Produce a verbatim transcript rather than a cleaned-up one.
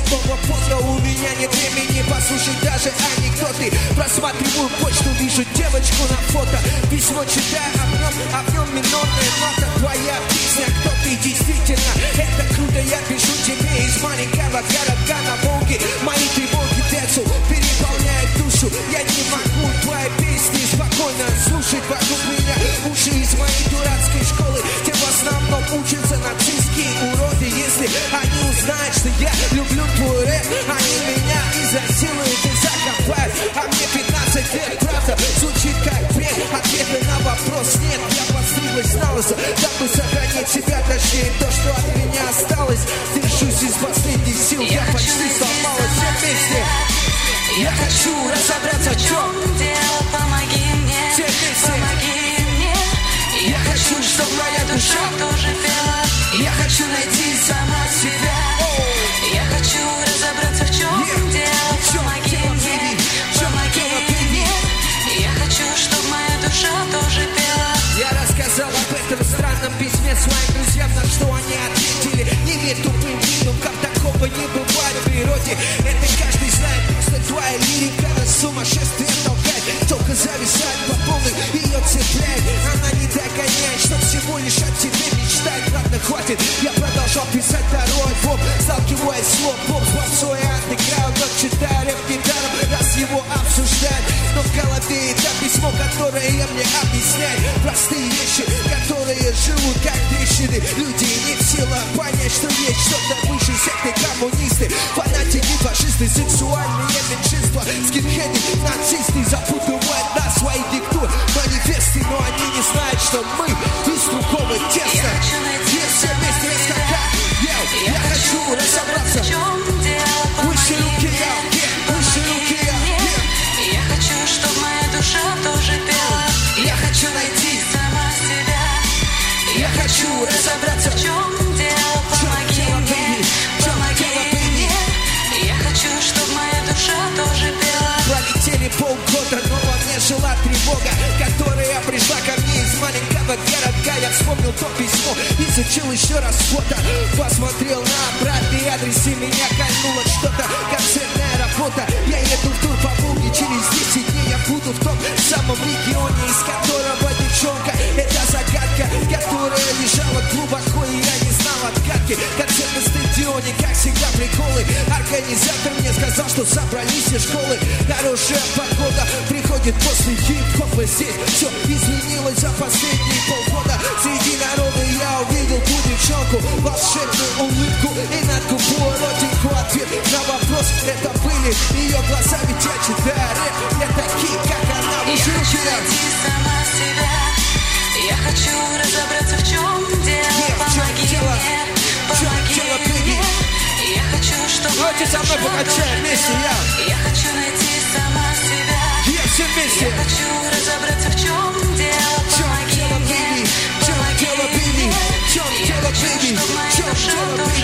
снова поздно, у меня нет времени послушать даже анекдоты. Просматриваю почту, вижу девочку на фото. Письмо читаю, а в нем, а в нем минорная нота. Твоя песня, кто ты действительно? Это круто, я пишу тебе из маленького городка на Волге. Мои тревоги тецу переполняют душу. Я не могу твои песни спокойно слушать. Вокруг меня уши из моей дурацкой школы, где в основном учатся нацистские уроды. Если они узнают, что я люблю твой рэп, они меня изнасилуют и закопают. А мне пятнадцать лет, правда, звучит как бред. Ответа на вопрос нет, я постриглась на лысо, дабы сохранить себя, точнее то, что от меня осталось. Держусь из последних сил, я, я почти сломалась все вместе. Я хочу разобраться, в чем дело, помоги мне, помоги мне. Я хочу, чтобы моя душа тоже пела. Я хочу найти сама себя. Я хочу разобраться, в чем дело, помоги мне, помоги мне. Я хочу, чтобы моя душа тоже пела. Я рассказал об этом странном письме своим друзьям, на что они ответили: не верь тупым видом, как такого не бывает в природе. Это каждый знает, просто твоя лирика на сумасшествие толкает. Только зависает по полной, ее цепляет. Она не догоняет, что всего лишь от тебя мечтает. Ладно, хватит, я продолжал писать второй альбом, сталкиваясь с лобом, с попсой андеграунд. Но читаю рэп гитаром, раз его обсуждают. Но в голове это письмо, которое мне объясняет простые вещи, которые живут как трещины. Люди не в силах понять, что есть что-то выше секты. Коммунисты, фанатики, фашисты, сексуальные меньшинства, скинхеды, нацисты запутывают нас свои диктуют манифесты, но они не знают, что мы из другого теста. Все вместе раскакать. Я, я хочу разобраться, в чем дело, выше руки я, выше руки я. Я хочу, чтобы моя душа тоже пела. Я хочу найти сама себя. Я хочу разобраться, в чем дело, помоги мне, помоги мне. Я хочу, чтобы моя душа тоже пела. Пролетели полгода, но во мне жила тревога, которая пришла ко мне из маленького городка. Я вспомнил то письмо, изучил еще раз фото, посмотрел на обратный адрес и меня кольнуло что-то. Концертная работа, я еду в тур по Волге. Через десять дней я буду в том самом регионе, из которого девчонка. Это загадка, которая лежала глубоко, и я не знал отгадки. Концерт на стадионе, как всегда, приколы. Организатор мне сказал, что собрались все школы. Хорошая погода приходит после хип-хопа. Здесь все изменилось за последние полгода. Среди народа я увидел ту девчонку, волшебную улыбку и над губой родинку. Ответ на вопрос — это были ее глаза. Ведь я читаю рэп, я такие, как она. Я хочу найти сама себя. Я хочу разобраться, в чем дело, помоги мне, помоги мне. Я хочу, чтобы моя душа тоже пела. Я хочу найти сама себя. Я хочу разобраться, в чем дело, помоги мне, помоги мне. Я хочу, чтобы моя душа тоже